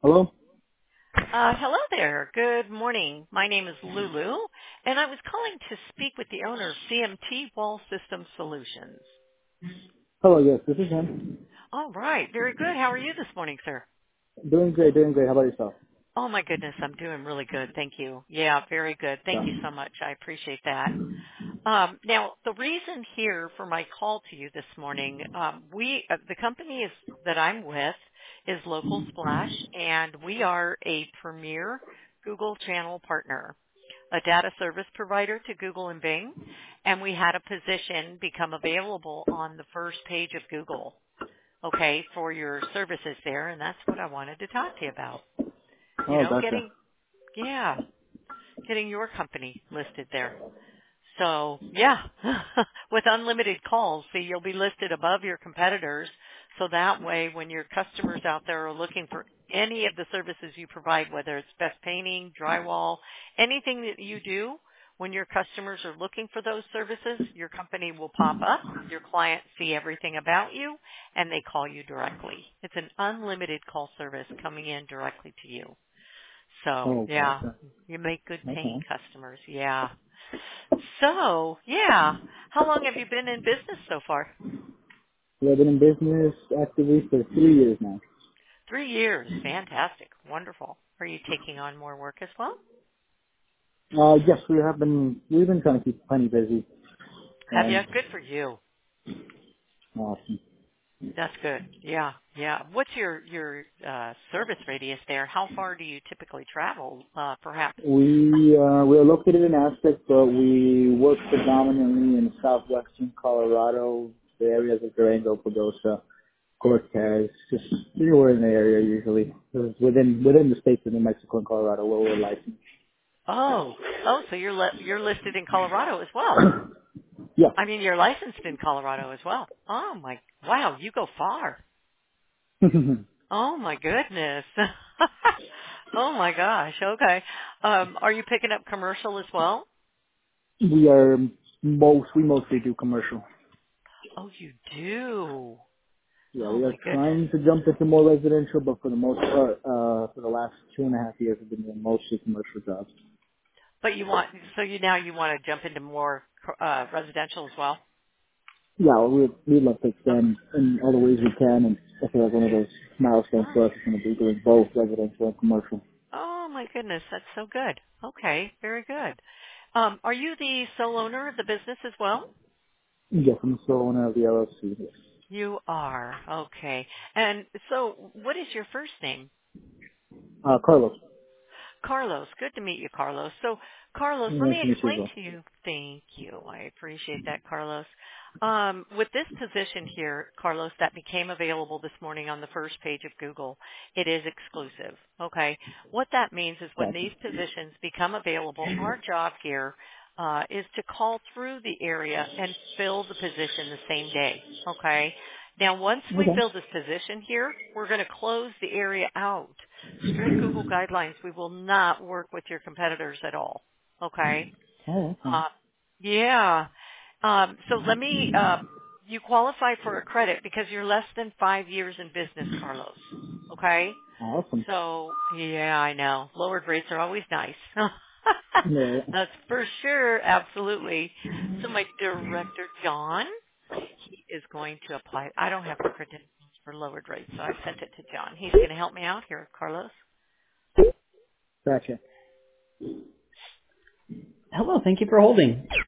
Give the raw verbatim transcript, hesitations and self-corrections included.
Hello? Uh, hello there. Good morning. My name is Lulu, and I was calling to speak with the owner of C M T Wall System Solutions. Hello, yes, this is him. All right. Very good. How are you this morning, sir? Doing great, doing great. How about yourself? Oh, my goodness. I'm doing really good. Thank you. Yeah, very good. Yeah. Thank you so much. I appreciate that. Um, now, the reason here for my call to you this morning, um, we, uh, the company is, that I'm with is Local Splash, and we are a premier Google channel partner, a data service provider to Google and Bing, and we had a position become available on the first page of Google, okay, for your services there, and that's what I wanted to talk to you about. You Oh, know, gotcha. getting, yeah, getting your company listed there. So yeah, with unlimited calls, see, you'll be listed above your competitors. So that way, when your customers out there are looking for any of the services you provide, whether it's best painting, drywall, anything that you do, when your customers are looking for those services, your company will pop up, your clients see everything about you, and they call you directly. It's an unlimited call service coming in directly to you. So Oh, yeah, gotcha. you make good paying Okay. customers. Yeah. So, yeah. How long have you been in business so far? We have been in business actively for three years now. Three years. Fantastic. Wonderful. Are you taking on more work as well? Uh, yes, we have been, we've been trying to keep plenty busy. Have you? Um, Good for you. awesome. That's good. Yeah, yeah. What's your your uh, service radius there? How far do you typically travel? Uh, perhaps. We, uh, we're located in Aztec, but we work predominantly in southwestern Colorado, the areas of Durango, Pagosa, Cortez, just anywhere in the area usually. It's within, within the states of New Mexico and Colorado where we're licensed. Oh, oh. So you're li- you're listed in Colorado as well. Yeah. I mean, you're licensed in Colorado as well. Oh my! Wow, you go far. Oh my goodness. Oh my gosh. Okay. Um, are you picking up commercial as well? We are most, we mostly do commercial. Oh, you do. Yeah, Oh we are my goodness. trying to jump into more residential, but for the most part, uh, for the last two and a half years, we've been doing mostly commercial jobs. But you want so you now you want to jump into more uh, residential as well? Yeah, well, we'd, we'd love to Okay. expand in all the ways we can, and I feel like one of those milestones Oh, for us is going to be doing both residential and commercial. oh my goodness, that's so good. Okay, very good. Um, are you the sole owner of the business as well? Yes, I'm the sole owner of the L L C. Yes. You are. Okay. And so what is your first name? Uh, Carlos. Carlos, good to meet you, Carlos. So, Carlos, let Nice me to meet you as explain well. to you. Thank you. I appreciate that, Carlos. Um, with this position here, Carlos, that became available this morning on the first page of Google, it is exclusive. Okay. What that means is when Gotcha. these positions become available, our job here uh, is to call through the area and fill the position the same day. Okay. Now, once we Okay. fill this position here, we're going to close the area out. Strict Google guidelines. We will not work with your competitors at all. Okay. Oh, okay. Uh, yeah. Um, so let me. Uh, you qualify for a credit because you're less than five years in business, Carlos. Okay. Awesome. So yeah, I know. Lowered rates are always nice. Yeah. That's for sure. Absolutely. So my director, John, he is going to apply. I don't have the credentials for lowered rates, so I sent it to John. He's going to help me out here, Carlos. Gotcha. Hello, thank you for holding.